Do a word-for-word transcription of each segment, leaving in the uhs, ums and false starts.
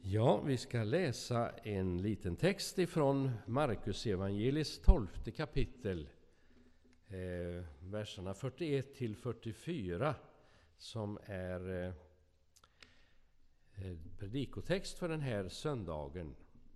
Ja, vi ska läsa en liten text ifrån Markus evangeliets tolfte kapitel, eh, verserna fyrtioett till fyrtiofyra, som är eh, predikotext för den här söndagen.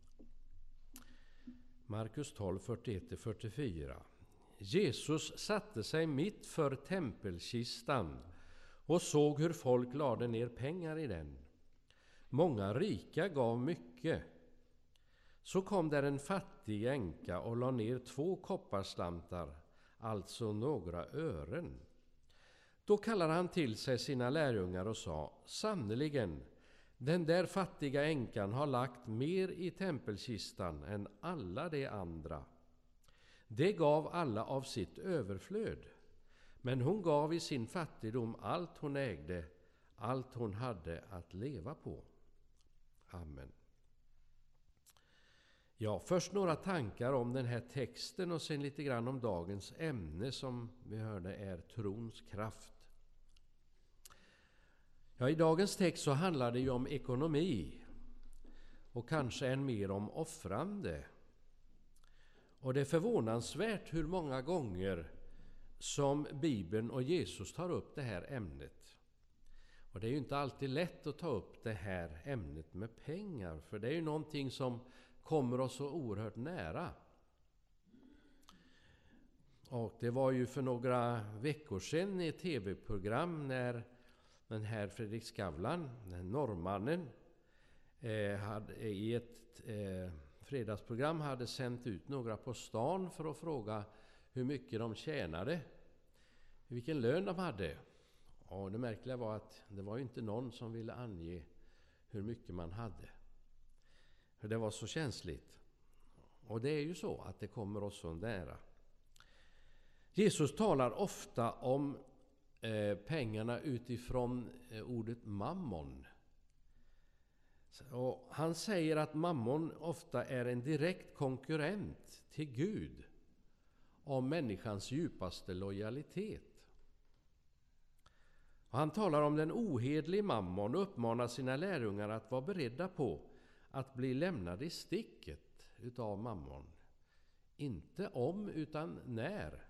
Markus tolv, fyrtioett till fyrtiofyra. Jesus satte sig mitt för tempelkistan och såg hur folk lade ner pengar i den. Många rika gav mycket. Så kom där en fattig änka och la ner två kopparslantar, alltså några ören. Då kallade han till sig sina lärjungar och sa: Sannerligen, den där fattiga änkan har lagt mer i tempelkistan än alla de andra. Det gav alla av sitt överflöd, men hon gav i sin fattigdom allt hon ägde, allt hon hade att leva på. Amen. Ja, först några tankar om den här texten och sen lite grann om dagens ämne som vi hörde är trons kraft. Ja, i dagens text så handlar det ju om ekonomi och kanske än mer om offrande. Och det är förvånansvärt hur många gånger som Bibeln och Jesus tar upp det här ämnet. Och det är ju inte alltid lätt att ta upp det här ämnet med pengar, för det är ju någonting som kommer oss så oerhört nära. Och det var ju för några veckor sedan i ett tv-program när den här Fredrik Skavlan, den norrmannen, eh, hade, i ett eh, fredagsprogram hade sänt ut några på stan för att fråga hur mycket de tjänade, vilken lön de hade. Och det märkliga var att det var ju inte någon som ville ange hur mycket man hade. För det var så känsligt. Och det är ju så att det kommer oss så nära. Jesus talar ofta om eh, pengarna utifrån eh, ordet mammon. Och han säger att mammon ofta är en direkt konkurrent till Gud om människans djupaste lojalitet. Och han talar om den ohedlige mammon och uppmanar sina lärjungar att vara beredda på att bli lämnade i sticket utav mammon. Inte om, utan när.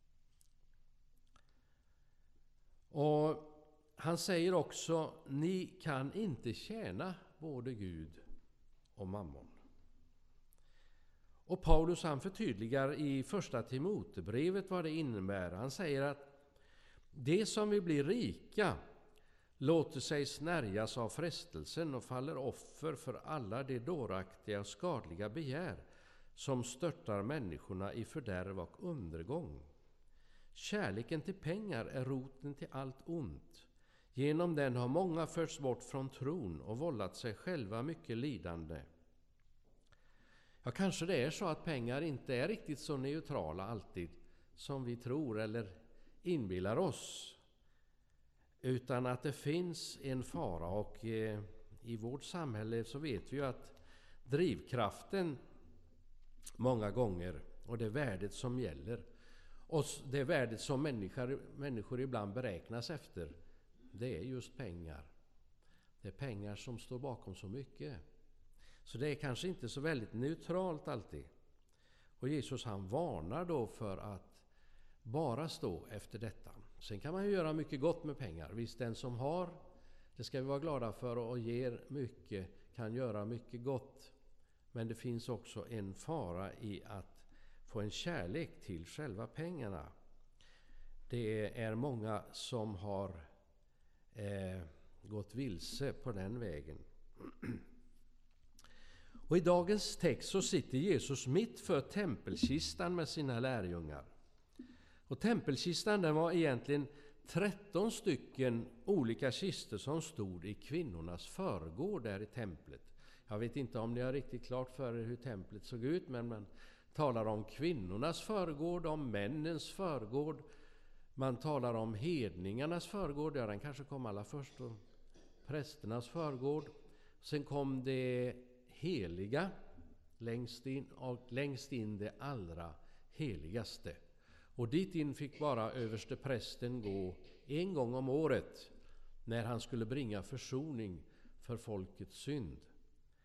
Och han säger också: ni kan inte tjäna både Gud och mammon. Och Paulus han förtydligar i första Timotebrevet vad det innebär. Han säger att det som vill bli rika låter sig snärjas av frestelsen och faller offer för alla de dåraktiga och skadliga begär som störtar människorna i fördärv och undergång. Kärleken till pengar är roten till allt ont. Genom den har många förts bort från tron och vållat sig själva mycket lidande. Ja, kanske det är så att pengar inte är riktigt så neutrala alltid som vi tror eller inbillar oss, utan att det finns en fara. Och eh, i vårt samhälle så vet vi ju att drivkraften många gånger och det värdet som gäller och det värdet som människor, människor ibland beräknas efter, det är just pengar. Det är pengar som står bakom så mycket. Så det är kanske inte så väldigt neutralt alltid. Och Jesus han varnar då för att bara stå efter detta. Sen kan man ju göra mycket gott med pengar. Visst, den som har, det ska vi vara glada för, och ger mycket kan göra mycket gott. Men det finns också en fara i att få en kärlek till själva pengarna. Det är många som har eh, gått vilse på den vägen. Och i dagens text så sitter Jesus mitt för tempelkistan med sina lärjungar. Och tempelkistan, den var egentligen tretton stycken olika kistor som stod i kvinnornas förgård där i templet. Jag vet inte om ni har riktigt klart för er hur templet såg ut, men man talar om kvinnornas förgård, om männens förgård. Man talar om hedningarnas förgård, ja, den kanske kom allra först, och prästernas förgård. Sen kom det heliga längst in, och längst in det allra heligaste. Och dit in fick bara överste prästen gå en gång om året när han skulle bringa försoning för folkets synd.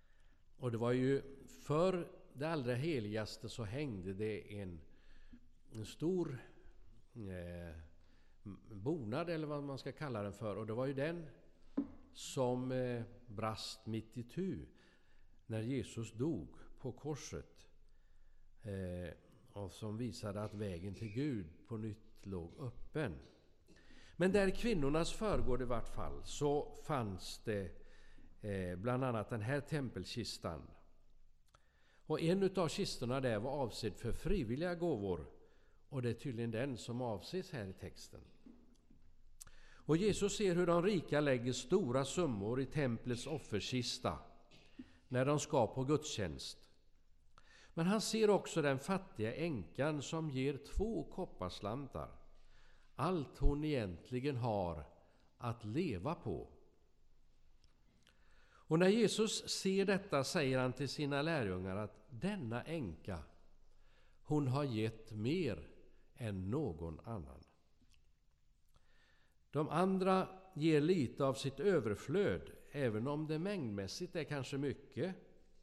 Och det var ju för det allra heligaste så hängde det en, en stor eh, bonad, eller vad man ska kalla den för. Och det var ju den som eh, brast mitt itu när Jesus dog på korset. Eh, och som visade att vägen till Gud på nytt låg öppen. Men där kvinnornas förgård i vart fall så fanns det eh, bland annat den här tempelkistan. Och en av kistorna där var avsedd för frivilliga gåvor, och det är tydligen den som avses här i texten. Och Jesus ser hur de rika lägger stora summor i templets offerkista när de ska på gudstjänst. Men han ser också den fattiga änkan som ger två kopparslantar, allt hon egentligen har att leva på. Och när Jesus ser detta säger han till sina lärjungar att denna änka, hon har gett mer än någon annan. De andra ger lite av sitt överflöd, även om det mängdmässigt är kanske mycket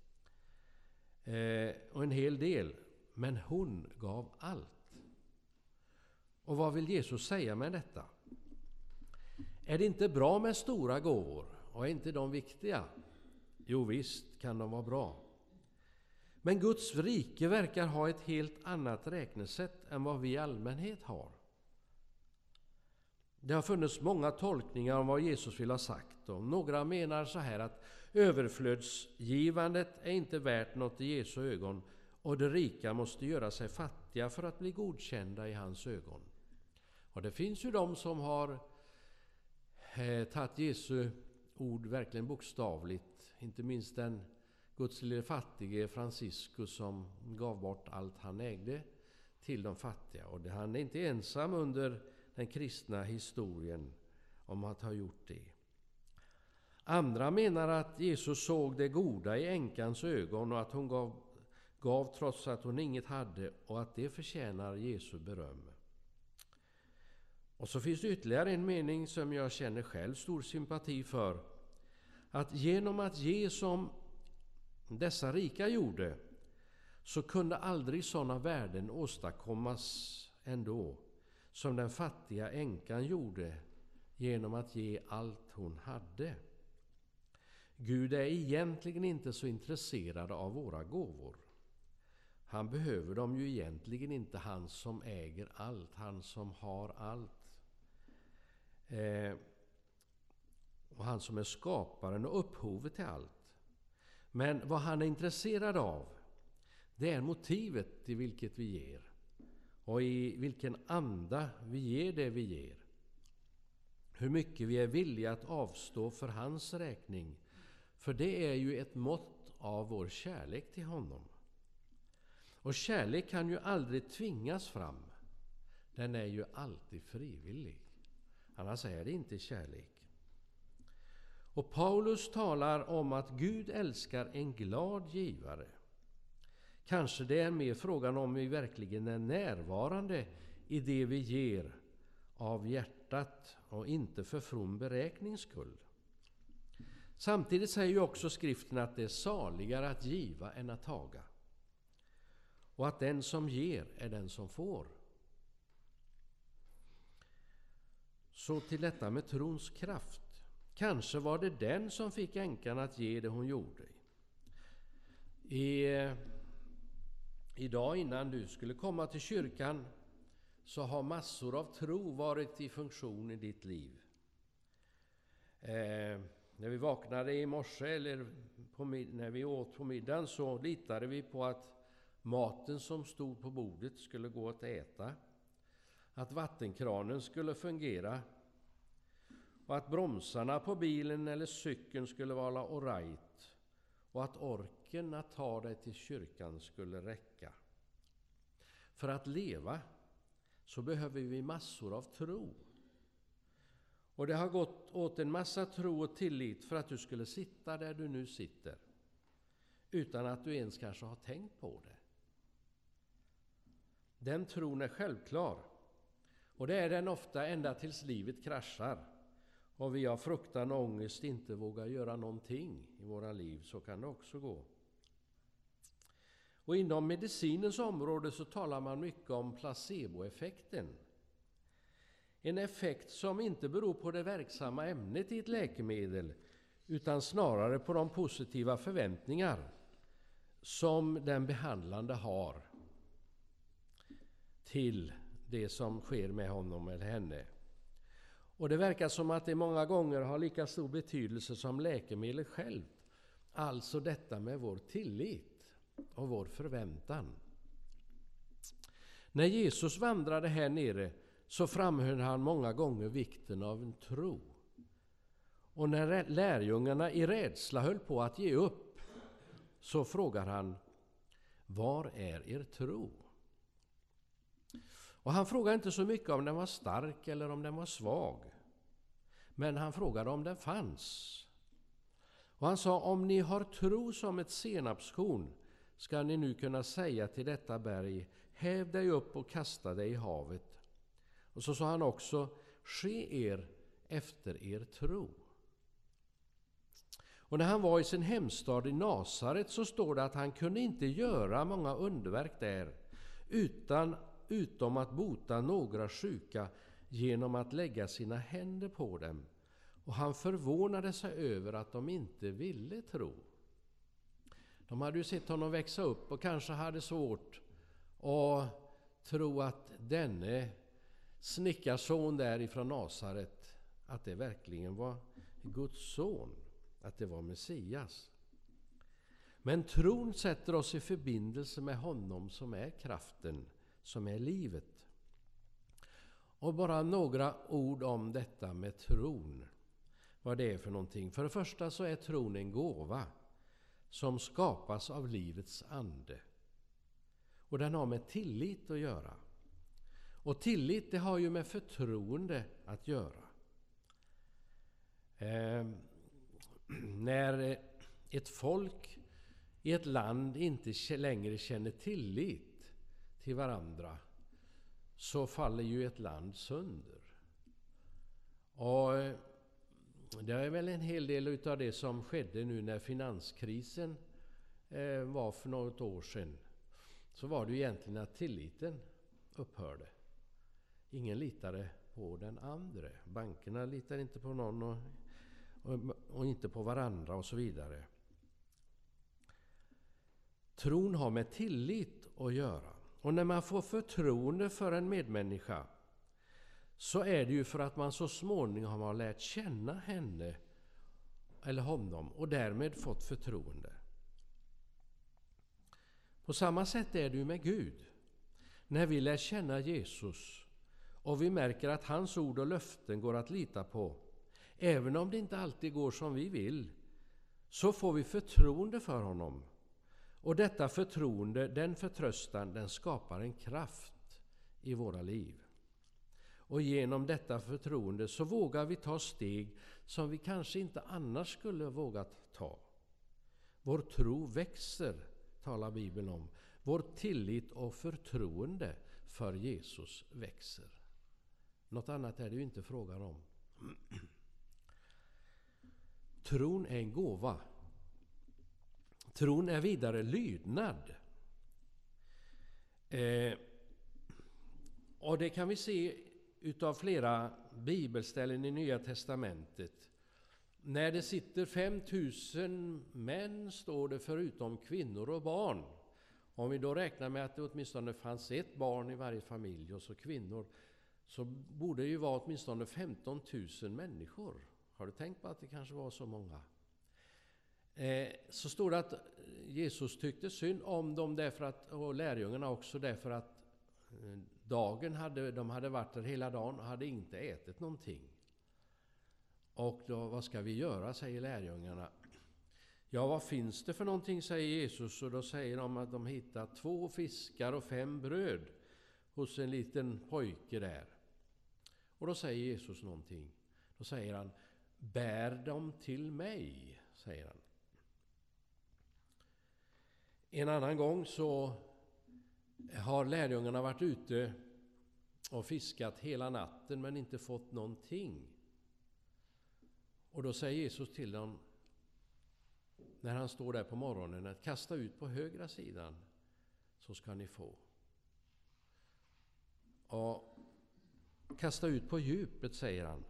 eh, och en hel del, men hon gav allt. Och vad vill Jesus säga med detta? Är det inte bra med stora gåvor? Och är inte de viktiga? Jo visst kan de vara bra. Men Guds rike verkar ha ett helt annat räknesätt än vad vi i allmänhet har. Det har funnits många tolkningar om vad Jesus vill ha sagt. Och några menar så här att överflödsgivandet är inte värt något i Jesu ögon, och de rika måste göra sig fattiga för att bli godkända i hans ögon. Och det finns ju de som har eh, tagit Jesu ord verkligen bokstavligt. Inte minst den Guds lille fattige Franciscus som gav bort allt han ägde till de fattiga. Och det, han är inte ensam under den kristna historien om att ha gjort det. Andra menar att Jesus såg det goda i änkans ögon och att hon gav, gav trots att hon inget hade, och att det förtjänar Jesu beröm. Och så finns det ytterligare en mening som jag känner själv stor sympati för. Att genom att ge som dessa rika gjorde, så kunde aldrig sådana värden åstadkommas ändå som den fattiga änkan gjorde genom att ge allt hon hade. Gud är egentligen inte så intresserad av våra gåvor. Han behöver dem ju egentligen inte, han som äger allt, han som har allt. Eh, och han som är skaparen och upphovet till allt. Men vad han är intresserad av, det är motivet till vilket vi ger. Och i vilken anda vi ger det vi ger. Hur mycket vi är villiga att avstå för hans räkning. För det är ju ett mått av vår kärlek till honom. Och kärlek kan ju aldrig tvingas fram. Den är ju alltid frivillig. Annars är det inte kärlek. Och Paulus talar om att Gud älskar en glad givare. Kanske det är mer frågan om vi verkligen är närvarande i det vi ger av hjärtat och inte för from beräknings skull. Samtidigt säger ju också skriften att det är saligare att giva än att taga. Och att den som ger är den som får. Så till detta med trons kraft. Kanske var det den som fick änkan att ge det hon gjorde. I, idag innan du skulle komma till kyrkan så har massor av tro varit i funktion i ditt liv. Eh, när vi vaknade i morse eller på, när vi åt på middagen så litade vi på att maten som stod på bordet skulle gå att äta. Att vattenkranen skulle fungera. Och att bromsarna på bilen eller cykeln skulle vara all right. Och att orken att ta dig till kyrkan skulle räcka. För att leva så behöver vi massor av tro. Och det har gått åt en massa tro och tillit för att du skulle sitta där du nu sitter. Utan att du ens kanske har tänkt på det. Den tron är självklar. Och det är den ofta ända tills livet kraschar. Och vi av fruktan och ångest inte vågar göra någonting i våra liv, så kan det också gå. Och inom medicinens område så talar man mycket om placeboeffekten. En effekt som inte beror på det verksamma ämnet i ett läkemedel, utan snarare på de positiva förväntningar som den behandlande har till det som sker med honom eller henne. Och det verkar som att det många gånger har lika stor betydelse som läkemedel själv. Alltså detta med vår tillit och vår förväntan. När Jesus vandrade här nere så framhöll han många gånger vikten av en tro. Och när lärjungarna i rädsla höll på att ge upp så frågar han: var är er tro? Och han frågar inte så mycket om den var stark eller om den var svag. Men han frågade om den fanns. Och han sa: om ni har tro som ett senapskorn ska ni nu kunna säga till detta berg: häv dig upp och kasta dig i havet. Och så sa han också: ske er efter er tro. Och när han var i sin hemstad i Nasaret så står det att han kunde inte göra många underverk där utan, utom att bota några sjuka genom att lägga sina händer på dem. Och han förvånade sig över att de inte ville tro. De hade ju sett honom växa upp och kanske hade svårt att tro att denne snickarson där ifrån Nasaret, att det verkligen var Guds son, att det var Messias. Men tron sätter oss i förbindelse med honom som är kraften, som är livet. Och bara några ord om detta med tron. Vad det är för någonting. För det första så är tron en gåva som skapas av livets ande. Och den har med tillit att göra. Och tillit, det har ju med förtroende att göra. Eh, när ett folk i ett land inte längre känner tillit till varandra så faller ju ett land sönder. Och det är väl en hel del av det som skedde nu när finanskrisen eh, var för något år sedan. Så var det ju egentligen att tilliten upphörde. Ingen litade på den andra. Bankerna litade inte på någon och, och, och inte på varandra och så vidare. Tron har med tillit att göra. Och när man får förtroende för en medmänniska så är det ju för att man så småningom har lärt känna henne eller honom och därmed fått förtroende. På samma sätt är det ju med Gud. När vi lär känna Jesus och vi märker att hans ord och löften går att lita på, även om det inte alltid går som vi vill, så får vi förtroende för honom. Och detta förtroende, den förtröstan, den skapar en kraft i våra liv. Och genom detta förtroende så vågar vi ta steg som vi kanske inte annars skulle vågat ta. Vår tro växer, talar Bibeln om. Vår tillit och förtroende för Jesus växer. Något annat är det ju inte frågan om. Tron är en gåva. Tron är vidare lydnad. Eh, och det kan vi se utav flera bibelställen i Nya testamentet. När det sitter fem tusen män, står det, förutom kvinnor och barn. Om vi då räknar med att det åtminstone fanns ett barn i varje familj och så kvinnor, så borde det ju vara åtminstone femton tusen människor. Har du tänkt på att det kanske var så många? Eh, så står det att Jesus tyckte synd om dem därför att, och lärjungarna också, därför att eh, dagen hade, de hade varit där hela dagen och hade inte ätit någonting. Och då, vad ska vi göra, säger lärjungarna. Ja, vad finns det för någonting, säger Jesus, och då säger de att de hittat två fiskar och fem bröd hos en liten pojke där. Och då säger Jesus någonting. Då säger han: bär dem till mig, säger han. En annan gång så har lärjungarna varit ute och fiskat hela natten men inte fått någonting. Och då säger Jesus till dem, när han står där på morgonen, att kasta ut på högra sidan så ska ni få. Och kasta ut på djupet, säger han.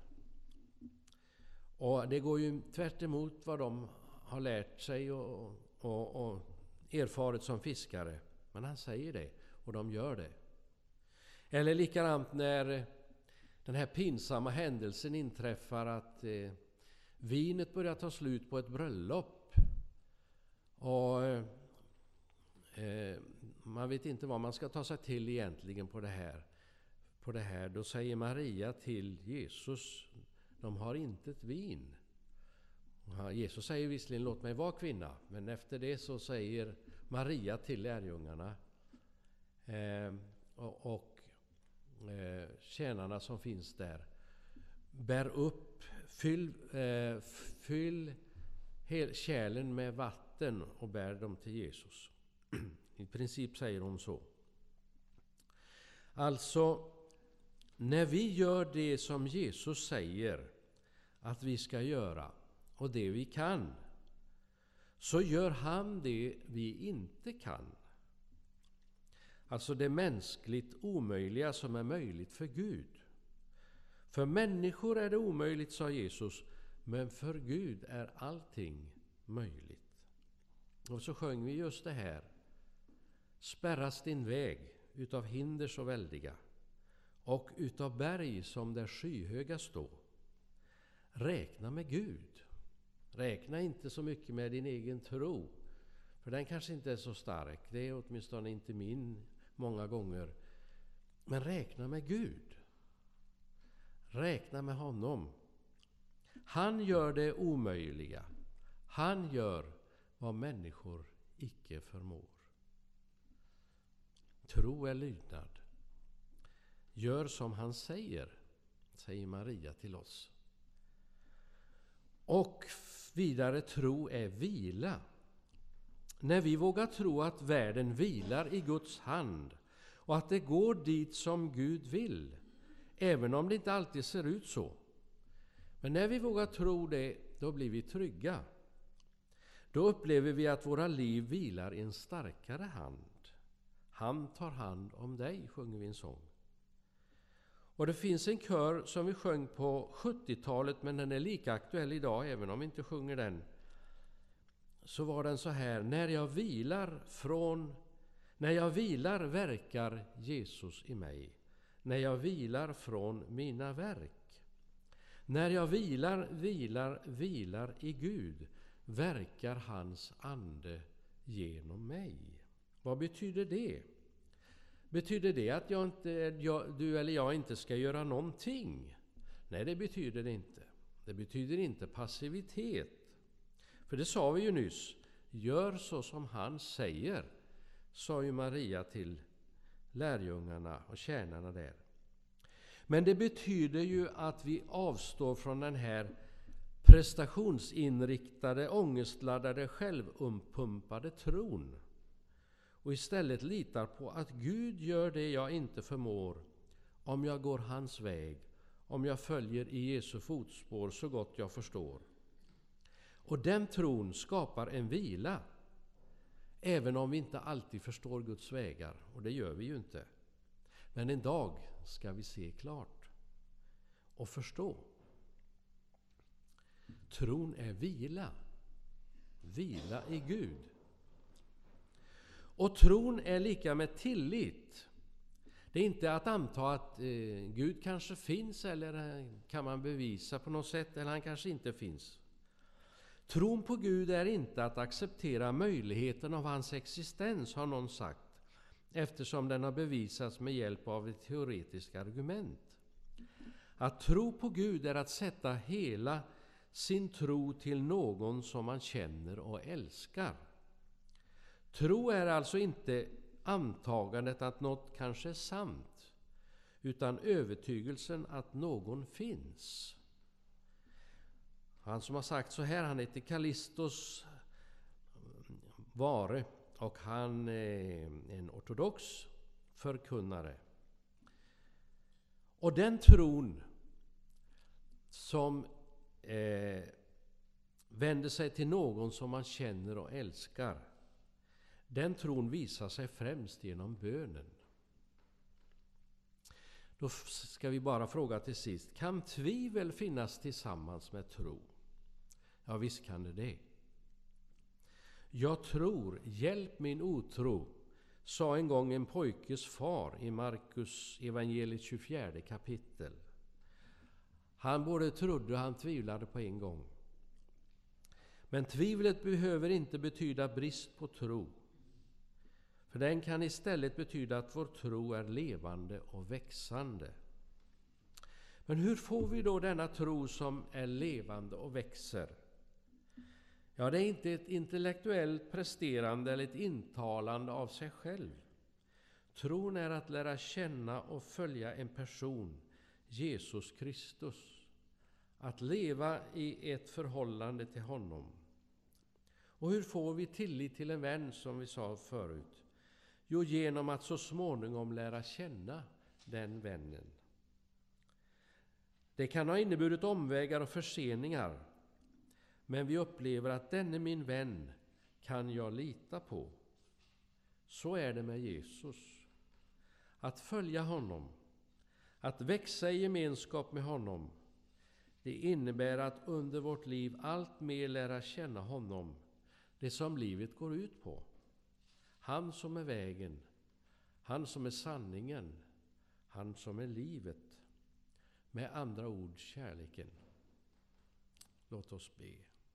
Och det går ju tvärt emot vad de har lärt sig och, och, och erfarit som fiskare. Men han säger det, och de gör det. Eller likadant när den här pinsamma händelsen inträffar att eh, vinet börjar ta slut på ett bröllop. Och eh, man vet inte vad man ska ta sig till egentligen på det här. På det här. Då säger Maria till Jesus, de har inte ett vin. Jesus säger visserligen, låt mig vara kvinna. Men efter det så säger Maria till lärjungarna eh, och, och eh, tjänarna som finns där, bär upp, fyll, eh, fyll hel, kärlen med vatten och bär dem till Jesus. I princip säger hon så. Alltså, när vi gör det som Jesus säger att vi ska göra och det vi kan, så gör han det vi inte kan. Alltså det mänskligt omöjliga som är möjligt för Gud. För människor är det omöjligt, sa Jesus, men för Gud är allting möjligt. Och så sjöng vi just det här. Spärras din väg utav hinder så väldiga och utav berg som där skyhöga stå. Räkna med Gud. Räkna inte så mycket med din egen tro, för den kanske inte är så stark. Det är åtminstone inte min många gånger. Men räkna med Gud. Räkna med honom. Han gör det omöjliga. Han gör vad människor icke förmår. Tro är lydnad. Gör som han säger, säger Maria till oss. Och vidare, tro är vila. När vi vågar tro att världen vilar i Guds hand och att det går dit som Gud vill, även om det inte alltid ser ut så. Men när vi vågar tro det, då blir vi trygga. Då upplever vi att våra liv vilar i en starkare hand. Han tar hand om dig, sjunger vi en sång. Och det finns en kör som vi sjöng på sjuttiotalet, men den är lika aktuell idag, även om vi inte sjunger den. Så var den så här: när jag vilar från, när jag vilar verkar Jesus i mig. När jag vilar från mina verk. När jag vilar, vilar, vilar i Gud, verkar hans ande genom mig. Vad betyder det? Betyder det att jag inte, jag, du eller jag inte ska göra någonting? Nej, det betyder det inte. Det betyder inte passivitet. För det sa vi ju nyss. Gör så som han säger, sa ju Maria till lärjungarna och tjänarna där. Men det betyder ju att vi avstår från den här prestationsinriktade, ångestladdade, självumpumpade tron. Och istället litar på att Gud gör det jag inte förmår, om jag går hans väg, om jag följer i Jesu fotspår så gott jag förstår. Och den tron skapar en vila, även om vi inte alltid förstår Guds vägar, och det gör vi ju inte. Men en dag ska vi se klart och förstå. Tron är vila, vila i Gud. Och tron är lika med tillit. Det är inte att anta att eh, Gud kanske finns, eller kan man bevisa på något sätt, eller han kanske inte finns. Tron på Gud är inte att acceptera möjligheten av hans existens, har någon sagt, eftersom den har bevisats med hjälp av ett teoretiskt argument. Att tro på Gud är att sätta hela sin tro till någon som man känner och älskar. Tro är alltså inte antagandet att något kanske är sant, utan övertygelsen att någon finns. Han som har sagt så här, han heter Kallistos Vare och han är en ortodox förkunnare. Och den tron som eh, vänder sig till någon som man känner och älskar, Den tron visar sig främst genom bönen. Då ska vi bara fråga till sist, kan tvivel finnas tillsammans med tro? Ja, visst kan det det. Jag tror, hjälp min otro, sa en gång en pojkes far i Markus evangeliet tjugofjärde kapitel. Han både trodde och han tvivlade på en gång. Men tvivlet behöver inte betyda brist på tro. För den kan istället betyda att vår tro är levande och växande. Men hur får vi då denna tro som är levande och växer? Ja, det är inte ett intellektuellt presterande eller ett intalande av sig själv. Tron är att lära känna och följa en person, Jesus Kristus. Att leva i ett förhållande till honom. Och hur får vi tillit till en vän, som vi sa förut? Jo, genom att så småningom lära känna den vännen. Det kan ha inneburit omvägar och förseningar, men vi upplever att denne min vän kan jag lita på. Så är det med Jesus. Att följa honom, att växa i gemenskap med honom, det innebär att under vårt liv allt mer lära känna honom, det som livet går ut på. Han som är vägen, han som är sanningen, han som är livet. Med andra ord, kärleken. Låt oss be.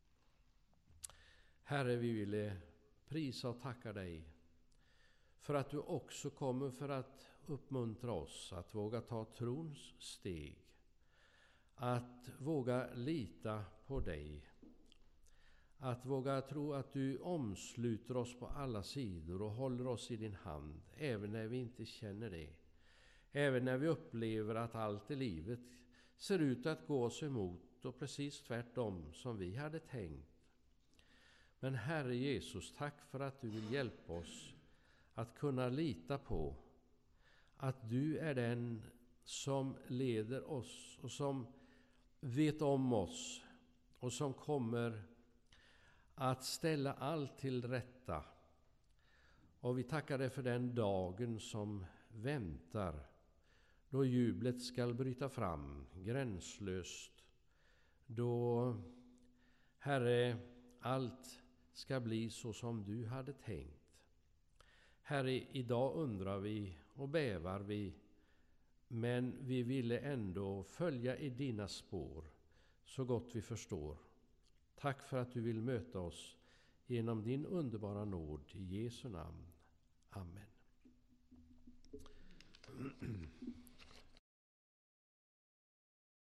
Herre, vi ville prisa och tacka dig för att du också kommer för att uppmuntra oss att våga ta trons steg. Att våga lita på dig. Att våga tro att du omsluter oss på alla sidor och håller oss i din hand, även när vi inte känner det. Även när vi upplever att allt i livet ser ut att gå oss emot och precis tvärtom som vi hade tänkt. Men Herre Jesus, tack för att du vill hjälpa oss att kunna lita på att du är den som leder oss och som vet om oss och som kommer att ställa allt till rätta. Och vi tackar dig för den dagen som väntar, då jublet skall bryta fram gränslöst, då, Herre, allt ska bli så som du hade tänkt. Herre, idag undrar vi och bävar vi, men vi ville ändå följa i dina spår så gott vi förstår. Tack för att du vill möta oss genom din underbara nåd. I Jesu namn. Amen.